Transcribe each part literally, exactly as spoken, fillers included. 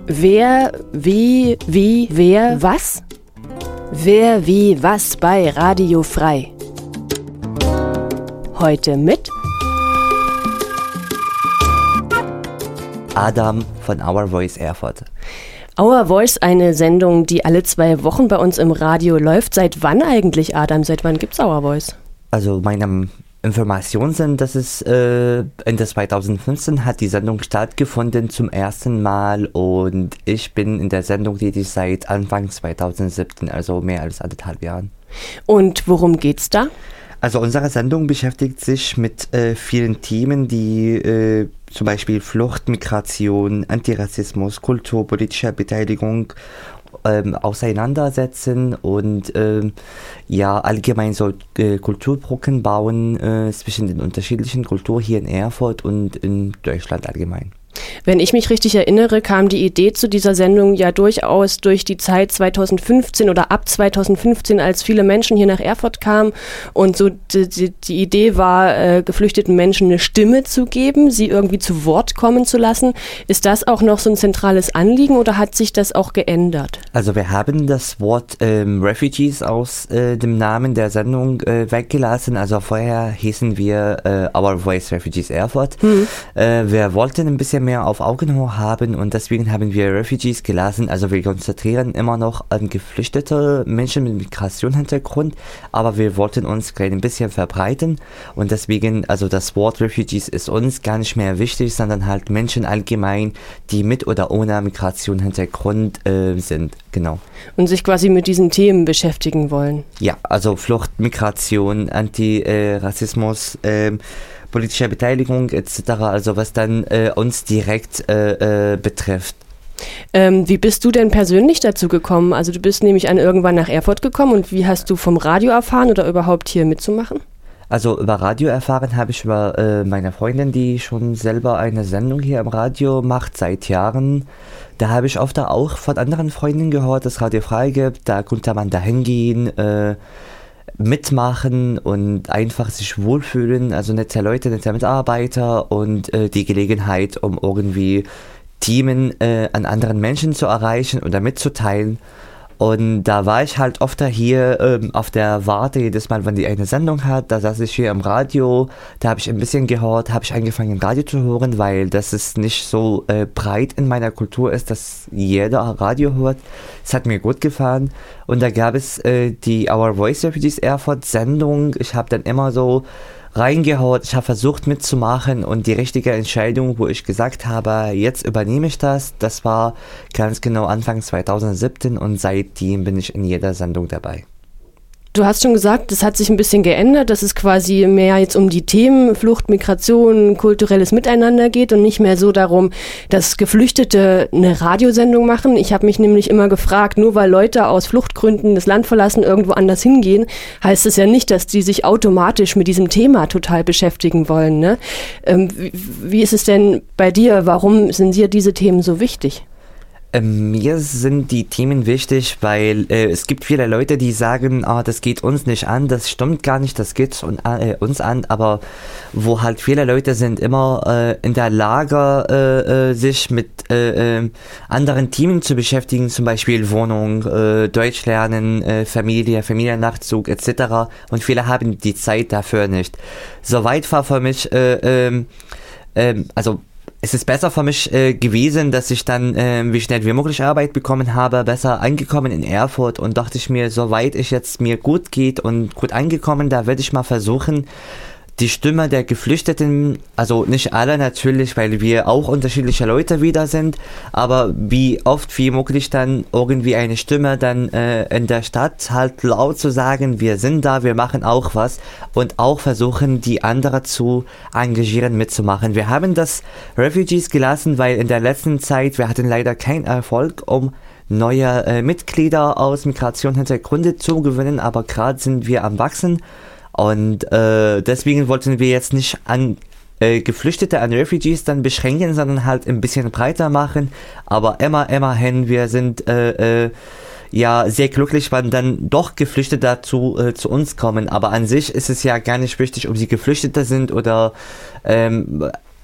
Wer, wie, wie, wer, was? Wer, wie, was bei Radio Frei. Heute mit Adam von Our Voice Erfurt. Our Voice, eine Sendung, die alle zwei Wochen bei uns im Radio läuft. Seit wann eigentlich, Adam? Seit wann gibt's Our Voice? Also meine Informationen sind, dass es äh, Ende zweitausendfünfzehn hat die Sendung stattgefunden zum ersten Mal und ich bin in der Sendung tätig seit Anfang zweitausendsiebzehn, also mehr als anderthalb Jahren. Und worum geht's da? Also unsere Sendung beschäftigt sich mit äh, vielen Themen, die äh, zum Beispiel Flucht, Migration, Antirassismus, Kultur, politischer Beteiligung ähm, auseinandersetzen und ähm, ja allgemein so äh, Kulturbrücken bauen äh, zwischen den unterschiedlichen Kulturen hier in Erfurt und in Deutschland allgemein. Wenn ich mich richtig erinnere, kam die Idee zu dieser Sendung ja durchaus durch die Zeit zweitausendfünfzehn oder ab zweitausendfünfzehn, als viele Menschen hier nach Erfurt kamen und so die, die, die Idee war, äh, geflüchteten Menschen eine Stimme zu geben, sie irgendwie zu Wort kommen zu lassen. Ist das auch noch so ein zentrales Anliegen oder hat sich das auch geändert? Also wir haben das Wort ähm, Refugees aus äh, dem Namen der Sendung äh, weggelassen. Also vorher hießen wir äh, Our Voice Refugees Erfurt. Hm. Äh, wir wollten ein bisschen mehr auf Augenhöhe haben und deswegen haben wir Refugees gelassen. Also wir konzentrieren immer noch an geflüchtete Menschen mit Migrationshintergrund, aber wir wollten uns gleich ein bisschen verbreiten und deswegen, also das Wort Refugees ist uns gar nicht mehr wichtig, sondern halt Menschen allgemein, die mit oder ohne Migrationshintergrund äh, sind, genau. Und sich quasi mit diesen Themen beschäftigen wollen. Ja, also Flucht, Migration, Antirassismus, äh, politischer Beteiligung et cetera, also was dann äh, uns direkt äh, äh, betrifft. Ähm, wie bist du denn persönlich dazu gekommen? Also du bist nämlich an irgendwann nach Erfurt gekommen und wie hast du vom Radio erfahren oder überhaupt hier mitzumachen? Also über Radio erfahren habe ich über äh, meine Freundin, die schon selber eine Sendung hier im Radio macht seit Jahren. Da habe ich oft auch von anderen Freunden gehört, dass Radio frei gibt, da konnte man da hingehen, äh, mitmachen und einfach sich wohlfühlen, also nette Leute, nette Mitarbeiter und äh, die Gelegenheit, um irgendwie Themen äh, an anderen Menschen zu erreichen oder mitzuteilen. Und da war ich halt oft hier ähm, auf der Warte, jedes Mal, wenn die eine Sendung hat, da saß ich hier im Radio, da habe ich ein bisschen gehört, habe ich angefangen Radio zu hören, weil das ist nicht so äh, breit in meiner Kultur ist, dass jeder Radio hört. Es hat mir gut gefallen und da gab es äh, die Our Voice Refugees Erfurt Sendung. Ich habe dann immer so reingehört, ich habe versucht mitzumachen und die richtige Entscheidung, wo ich gesagt habe, jetzt übernehme ich das, das war ganz genau Anfang zweitausendsiebzehn und seitdem bin ich in jeder Sendung dabei. Du hast schon gesagt, das hat sich ein bisschen geändert, dass es quasi mehr jetzt um die Themen Flucht, Migration, kulturelles Miteinander geht und nicht mehr so darum, dass Geflüchtete eine Radiosendung machen. Ich habe mich nämlich immer gefragt, nur weil Leute aus Fluchtgründen das Land verlassen, irgendwo anders hingehen, heißt es ja nicht, dass die sich automatisch mit diesem Thema total beschäftigen wollen, ne? Ähm, wie, wie ist es denn bei dir? Warum sind dir diese Themen so wichtig? Mir sind die Themen wichtig, weil äh, es gibt viele Leute, die sagen, ah, das geht uns nicht an, das stimmt gar nicht, das geht un, äh, uns an, aber wo halt viele Leute sind immer äh, in der Lage, äh, äh, sich mit äh, äh, anderen Themen zu beschäftigen, zum Beispiel Wohnung, äh, Deutsch lernen, äh, Familie, Familiennachzug et cetera. Und viele haben die Zeit dafür nicht. Soweit war für mich, äh, äh, äh, also es ist besser für mich äh, gewesen, dass ich dann äh, wie schnell wie möglich Arbeit bekommen habe, besser angekommen in Erfurt und dachte ich mir, soweit ich jetzt mir gut geht und gut angekommen, da werde ich mal versuchen, die Stimme der Geflüchteten, also nicht alle natürlich, weil wir auch unterschiedliche Leute wieder sind, aber wie oft wie möglich dann irgendwie eine Stimme dann äh, in der Stadt halt laut zu sagen, wir sind da, wir machen auch was und auch versuchen, die anderen zu engagieren, mitzumachen. Wir haben das Refugees gelassen, weil in der letzten Zeit, wir hatten leider keinen Erfolg, um neue äh, Mitglieder aus Migrationshintergründe zu gewinnen, aber gerade sind wir am Wachsen. Und äh, deswegen wollten wir jetzt nicht an äh, Geflüchtete, an Refugees dann beschränken, sondern halt ein bisschen breiter machen. Aber immer, immerhin, wir sind äh, äh, ja sehr glücklich, wenn dann doch Geflüchtete dazu äh, zu uns kommen. Aber an sich ist es ja gar nicht wichtig, ob sie Geflüchtete sind oder ähm,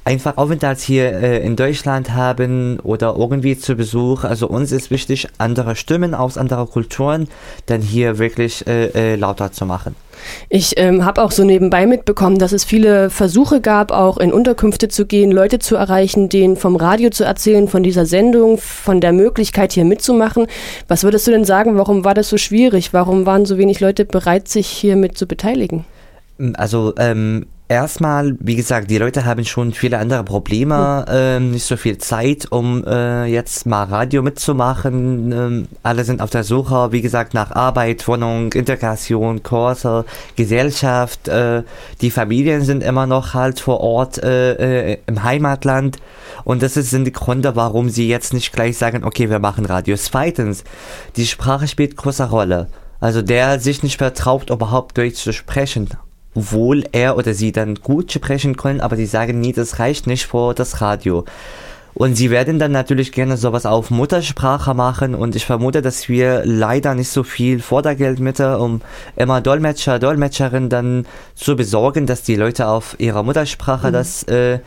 einfach Aufenthalt hier äh, in Deutschland haben oder irgendwie zu Besuch. Also uns ist wichtig, andere Stimmen aus anderen Kulturen dann hier wirklich äh, äh, lauter zu machen. Ich ähm, habe auch so nebenbei mitbekommen, dass es viele Versuche gab, auch in Unterkünfte zu gehen, Leute zu erreichen, denen vom Radio zu erzählen, von dieser Sendung, von der Möglichkeit hier mitzumachen. Was würdest du denn sagen, warum war das so schwierig? Warum waren so wenig Leute bereit, sich hier mit zu beteiligen? Also ähm, erstmal, wie gesagt, die Leute haben schon viele andere Probleme, hm. ähm, nicht so viel Zeit, um äh, jetzt mal Radio mitzumachen. Ähm, alle sind auf der Suche, wie gesagt, nach Arbeit, Wohnung, Integration, Kurse, Gesellschaft. Äh, die Familien sind immer noch halt vor Ort äh, äh, im Heimatland. Und das sind die Gründe, warum sie jetzt nicht gleich sagen, okay, wir machen Radio. Zweitens, die Sprache spielt große Rolle. Also der sich nicht vertraut, überhaupt Deutsch zu sprechen. Obwohl er oder sie dann gut sprechen können, aber die sagen nie, das reicht nicht für das Radio. Und sie werden dann natürlich gerne sowas auf Muttersprache machen und ich vermute, dass wir leider nicht so viel Fördergeldmittel, um immer Dolmetscher, Dolmetscherinnen dann zu besorgen, dass die Leute auf ihrer Muttersprache mhm. das äh,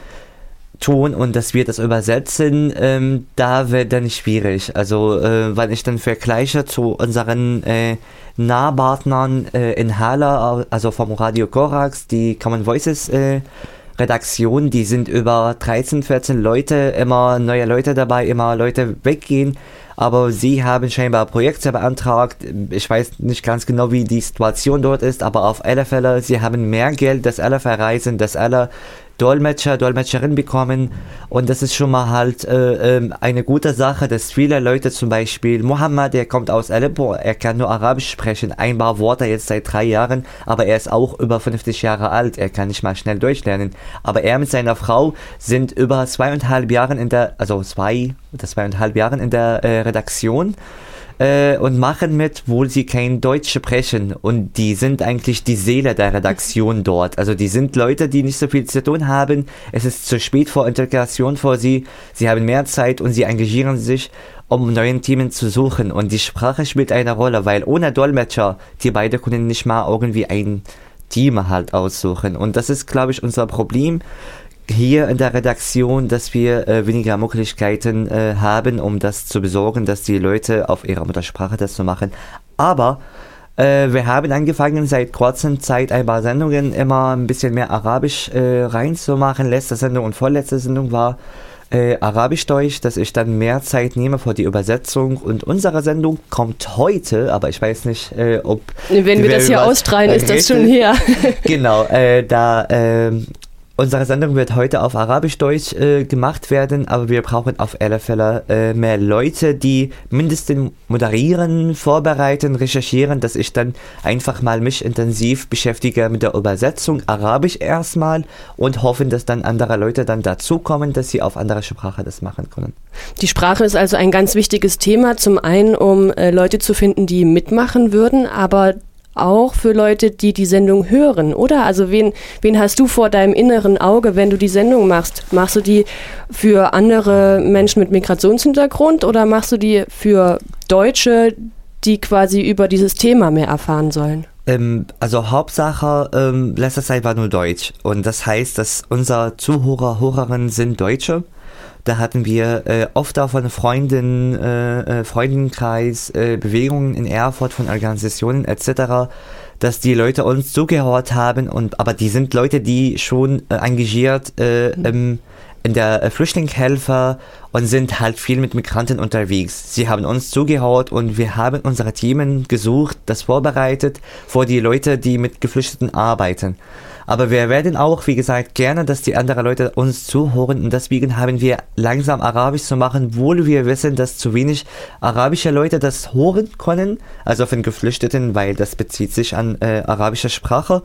tun und dass wir das übersetzen, ähm, da wird dann schwierig. Also, äh, weil ich dann vergleiche zu unseren äh, Nahpartnern äh, in Halle, also vom Radio Korax, die Common Voices äh, Redaktion, die sind über dreizehn, vierzehn Leute, immer neue Leute dabei, immer Leute weggehen, aber sie haben scheinbar Projekte beantragt. Ich weiß nicht ganz genau, wie die Situation dort ist, aber auf alle Fälle, sie haben mehr Geld, dass alle verreisen, dass alle Dolmetscher, Dolmetscherinnen bekommen und das ist schon mal halt äh, äh, eine gute Sache, dass viele Leute zum Beispiel, Mohammed, der kommt aus Aleppo, er kann nur Arabisch sprechen, ein paar Worte jetzt seit drei Jahren, aber er ist auch über fünfzig Jahre alt, er kann nicht mal schnell durchlernen, aber er mit seiner Frau sind über zweieinhalb Jahren in der, also zwei oder zweieinhalb Jahren in der äh, Redaktion äh, und machen mit, wo sie kein Deutsch sprechen und die sind eigentlich die Seele der Redaktion dort. Also die sind Leute, die nicht so viel zu tun haben. Es ist zu spät vor Integration für sie. Sie haben mehr Zeit und sie engagieren sich, um neuen Themen zu suchen. Und die Sprache spielt eine Rolle, weil ohne Dolmetscher, die beide können nicht mal irgendwie ein Team halt aussuchen. Und das ist, glaube ich, unser Problem hier in der Redaktion, dass wir äh, weniger Möglichkeiten äh, haben, um das zu besorgen, dass die Leute auf ihrer Muttersprache das zu machen. Aber äh, wir haben angefangen, seit kurzer Zeit ein paar Sendungen immer ein bisschen mehr Arabisch äh, reinzumachen. Letzte Sendung und vorletzte Sendung war äh, Arabisch-Deutsch, dass ich dann mehr Zeit nehme für die Übersetzung. Und unsere Sendung kommt heute, aber ich weiß nicht, äh, ob... Wenn wir das hier ausstrahlen, ist das schon her. Genau, äh, da... Äh, Unsere Sendung wird heute auf Arabisch-Deutsch äh, gemacht werden, aber wir brauchen auf alle Fälle äh, mehr Leute, die mindestens moderieren, vorbereiten, recherchieren, dass ich dann einfach mal mich intensiv beschäftige mit der Übersetzung Arabisch erstmal und hoffen, dass dann andere Leute dann dazukommen, dass sie auf andere Sprache das machen können. Die Sprache ist also ein ganz wichtiges Thema, zum einen, um äh, Leute zu finden, die mitmachen würden, aber auch für Leute, die die Sendung hören, oder? Also wen, wen hast du vor deinem inneren Auge, wenn du die Sendung machst? Machst du die für andere Menschen mit Migrationshintergrund oder machst du die für Deutsche, die quasi über dieses Thema mehr erfahren sollen? Ähm, also Hauptsache, ähm, letzte Zeit war nur Deutsch und das heißt, dass unsere Zuhörer, Hörerinnen sind Deutsche. Da hatten wir äh, oft auch von Freunden, äh, Freundenkreis, äh, Bewegungen in Erfurt, von Organisationen et cetera, dass die Leute uns zugehört haben. Und aber die sind Leute, die schon äh, engagiert äh, im, in der äh, Flüchtlingshilfe und sind halt viel mit Migranten unterwegs. Sie haben uns zugehört und wir haben unsere Themen gesucht, das vorbereitet für die Leute, die mit Geflüchteten arbeiten. Aber wir werden auch, wie gesagt, gerne, dass die anderen Leute uns zuhören und deswegen haben wir langsam Arabisch zu machen, obwohl wir wissen, dass zu wenig arabische Leute das hören können, also von Geflüchteten, weil das bezieht sich an äh, arabische Sprache.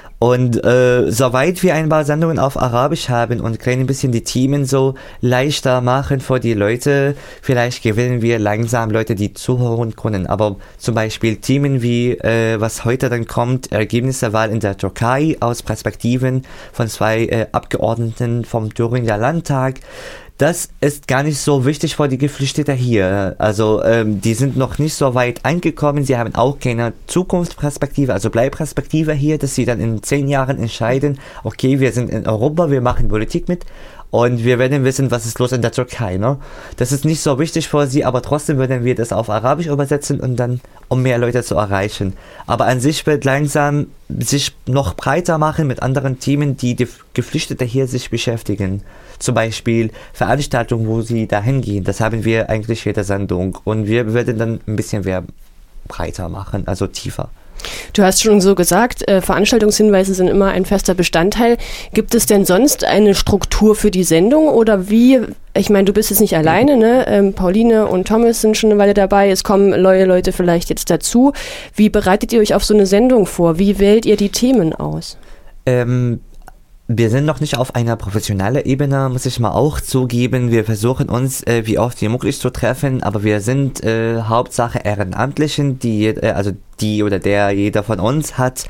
Und äh, soweit wir ein paar Sendungen auf Arabisch haben und können ein bisschen die Themen so leichter machen für die Leute, vielleicht gewinnen wir langsam Leute, die zuhören können. Aber zum Beispiel Themen wie, äh, was heute dann kommt, Ergebnisse Wahl in der Türkei aus Perspektiven von zwei äh, Abgeordneten vom Thüringer Landtag. Das ist gar nicht so wichtig für die Geflüchteten hier. Also ähm, die sind noch nicht so weit angekommen. Sie haben auch keine Zukunftsperspektive, also Bleibperspektive hier, dass sie dann in zehn Jahren entscheiden, okay, wir sind in Europa, wir machen Politik mit und wir werden wissen, was ist los in der Türkei. Ne? Das ist nicht so wichtig für sie, aber trotzdem werden wir das auf Arabisch übersetzen und dann, um mehr Leute zu erreichen. Aber an sich wird langsam sich noch breiter machen mit anderen Themen, die die Geflüchtete hier sich beschäftigen. Zum Beispiel Veranstaltungen, wo sie dahin gehen. Das haben wir eigentlich jede Sendung. Und wir werden dann ein bisschen mehr breiter machen, also tiefer. Du hast schon so gesagt, äh, Veranstaltungshinweise sind immer ein fester Bestandteil. Gibt es denn sonst eine Struktur für die Sendung oder wie? Ich meine, du bist jetzt nicht alleine, ne? Ähm, Pauline und Thomas sind schon eine Weile dabei. Es kommen neue Leute vielleicht jetzt dazu. Wie bereitet ihr euch auf so eine Sendung vor? Wie wählt ihr die Themen aus? Ähm, wir sind noch nicht auf einer professionellen Ebene, muss ich mal auch zugeben. Wir versuchen uns äh, wie oft wie möglich zu treffen, aber wir sind äh, Hauptsache Ehrenamtlichen, die äh, also die oder der jeder von uns hat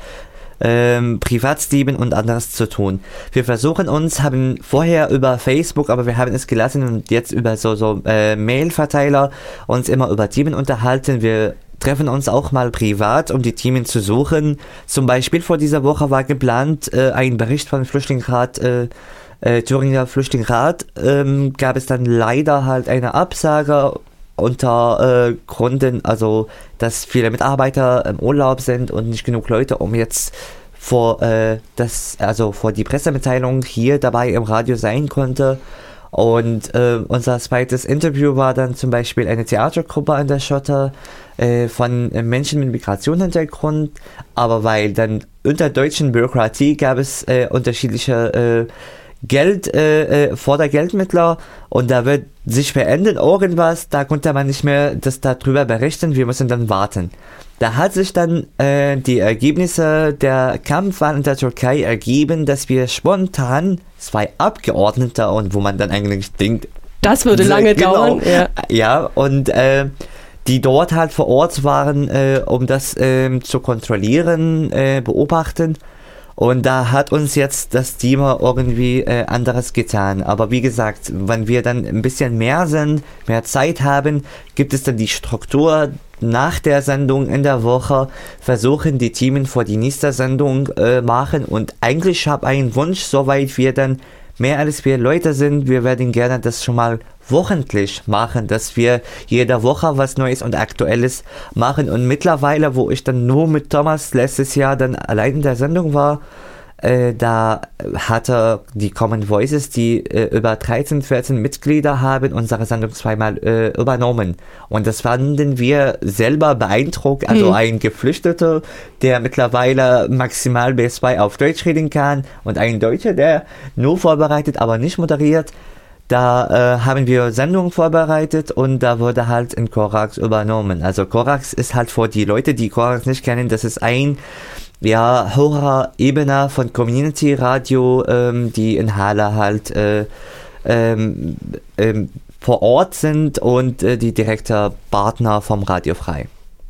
ähm, Privatsleben und anderes zu tun. Wir versuchen uns, haben vorher über Facebook, aber wir haben es gelassen und jetzt über so so äh, Mail-Verteiler uns immer über Themen unterhalten. Wir treffen uns auch mal privat, um die Themen zu suchen. Zum Beispiel vor dieser Woche war geplant, äh, ein Bericht von Flüchtlingsrat, äh, äh, Thüringer Flüchtlingsrat, ähm, gab es dann leider halt eine Absage unter äh, Gründen, also dass viele Mitarbeiter im Urlaub sind und nicht genug Leute, um jetzt vor äh, das, also vor die Pressemitteilung hier dabei im Radio sein konnte. Und äh, unser zweites Interview war dann zum Beispiel eine Theatergruppe an der Schotter äh, von äh, Menschen mit Migrationshintergrund, aber weil dann unter deutschen Bürokratie gab es äh, unterschiedliche äh, Geld, äh, äh, Vordergeldmittler und da wird sich verändern irgendwas, da konnte man nicht mehr das darüber berichten, wir müssen dann warten. Da hat sich dann äh, die Ergebnisse der Kampfwahl in der Türkei ergeben, dass wir spontan zwei Abgeordnete und wo man dann eigentlich denkt, das würde lange genau, dauern. Ja, ja und äh, die dort halt vor Ort waren, äh, um das äh, zu kontrollieren, äh, beobachten. Und da hat uns jetzt das Team irgendwie äh, anderes getan. Aber wie gesagt, wenn wir dann ein bisschen mehr sind, mehr Zeit haben, gibt es dann die Struktur nach der Sendung in der Woche, versuchen die Themen vor die nächste Sendung äh, machen. Und eigentlich habe ich einen Wunsch, soweit wir dann mehr als vier Leute sind, wir werden gerne das schon mal wochentlich machen, dass wir jede Woche was Neues und Aktuelles machen. Und mittlerweile, wo ich dann nur mit Thomas letztes Jahr dann allein in der Sendung war, äh, da hatte die Common Voices, die äh, über dreizehn, vierzehn Mitglieder haben, unsere Sendung zweimal äh, übernommen. Und das fanden wir selber beeindruckt. Also hm. ein Geflüchteter, der mittlerweile maximal B zwei auf Deutsch reden kann und ein Deutscher, der nur vorbereitet, aber nicht moderiert. Da äh, haben wir Sendungen vorbereitet und da wurde halt in Korax übernommen. Also Korax ist halt für die Leute, die Korax nicht kennen, das ist ein ja hoher Ebene von Community Radio, ähm, die in Halle halt äh, ähm, ähm, vor Ort sind und äh, die direkte Partner vom Radio Frei.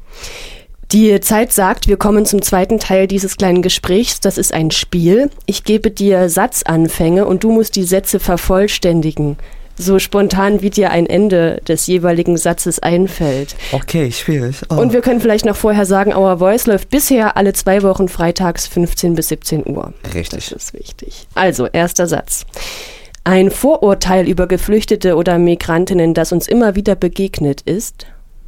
Die Zeit sagt, wir kommen zum zweiten Teil dieses kleinen Gesprächs. Das ist ein Spiel. Ich gebe dir Satzanfänge und du musst die Sätze vervollständigen. So spontan, wie dir ein Ende des jeweiligen Satzes einfällt. Okay, schwierig. Oh. Und wir können vielleicht noch vorher sagen, Our Voice läuft bisher alle zwei Wochen freitags fünfzehn bis siebzehn Uhr. Richtig. Das ist wichtig. Also, erster Satz. Ein Vorurteil über Geflüchtete oder Migrantinnen, das uns immer wieder begegnet ist...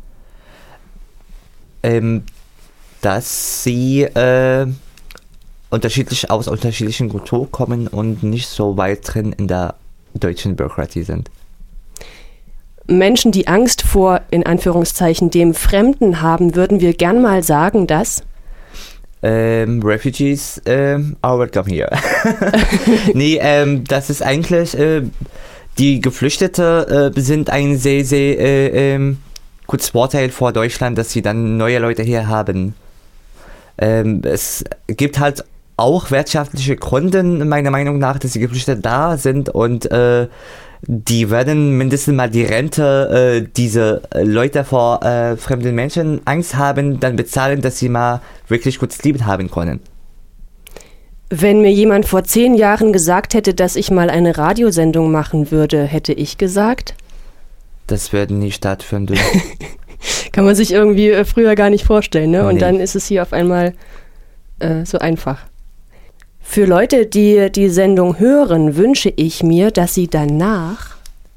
Ähm, dass sie äh, unterschiedlich aus unterschiedlichen Kulturen kommen und nicht so weit drin in der deutschen Bürokratie sind. Menschen, die Angst vor, in Anführungszeichen, dem Fremden haben, würden wir gern mal sagen, dass... Ähm, Refugees ähm, are welcome here. nee, ähm, das ist eigentlich, äh, die Geflüchtete äh, sind ein sehr, sehr... Äh, ähm, gutes Vorteil vor Deutschland, dass sie dann neue Leute hier haben. Ähm, es gibt halt auch wirtschaftliche Gründe, meiner Meinung nach, dass die Geflüchteten da sind und äh, die werden mindestens mal die Rente, äh, diese Leute vor äh, fremden Menschen Angst haben, dann bezahlen, dass sie mal wirklich gutes Leben haben können. Wenn mir jemand vor zehn Jahren gesagt hätte, dass ich mal eine Radiosendung machen würde, hätte ich gesagt... Das wird nie stattfinden. Kann man sich irgendwie äh, früher gar nicht vorstellen, ne? Oh, Und nee. dann ist es hier auf einmal äh, so einfach. Für Leute, die die Sendung hören, wünsche ich mir, dass sie danach...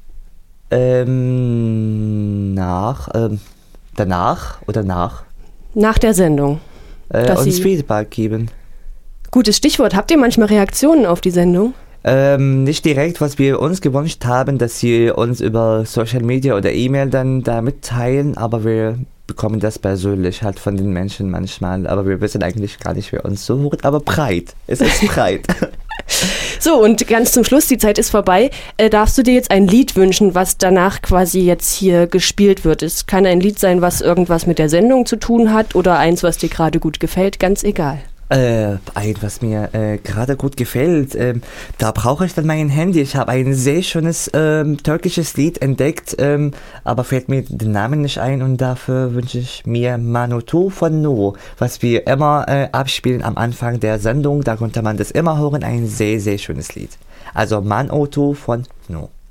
Ähm, nach, ähm, danach oder nach? Nach der Sendung. Äh, uns Feedback geben. Gutes Stichwort. Habt ihr manchmal Reaktionen auf die Sendung? Ähm, nicht direkt, was wir uns gewünscht haben, dass sie uns über Social Media oder E-Mail dann da mitteilen, aber wir bekommen das persönlich halt von den Menschen manchmal, aber wir wissen eigentlich gar nicht, wer uns so hört, aber breit. Es ist breit. So, und ganz zum Schluss, die Zeit ist vorbei, äh, darfst du dir jetzt ein Lied wünschen, was danach quasi jetzt hier gespielt wird? Es kann ein Lied sein, was irgendwas mit der Sendung zu tun hat oder eins, was dir gerade gut gefällt, ganz egal. Äh, ein, was mir äh, gerade gut gefällt, ähm, da brauche ich dann mein Handy. Ich habe ein sehr schönes ähm, türkisches Lied entdeckt, ähm, aber fällt mir den Namen nicht ein und dafür wünsche ich mir Manotu von No, was wir immer äh, abspielen am Anfang der Sendung. Da konnte man das immer hören, ein sehr, sehr schönes Lied. Also Manotu von No.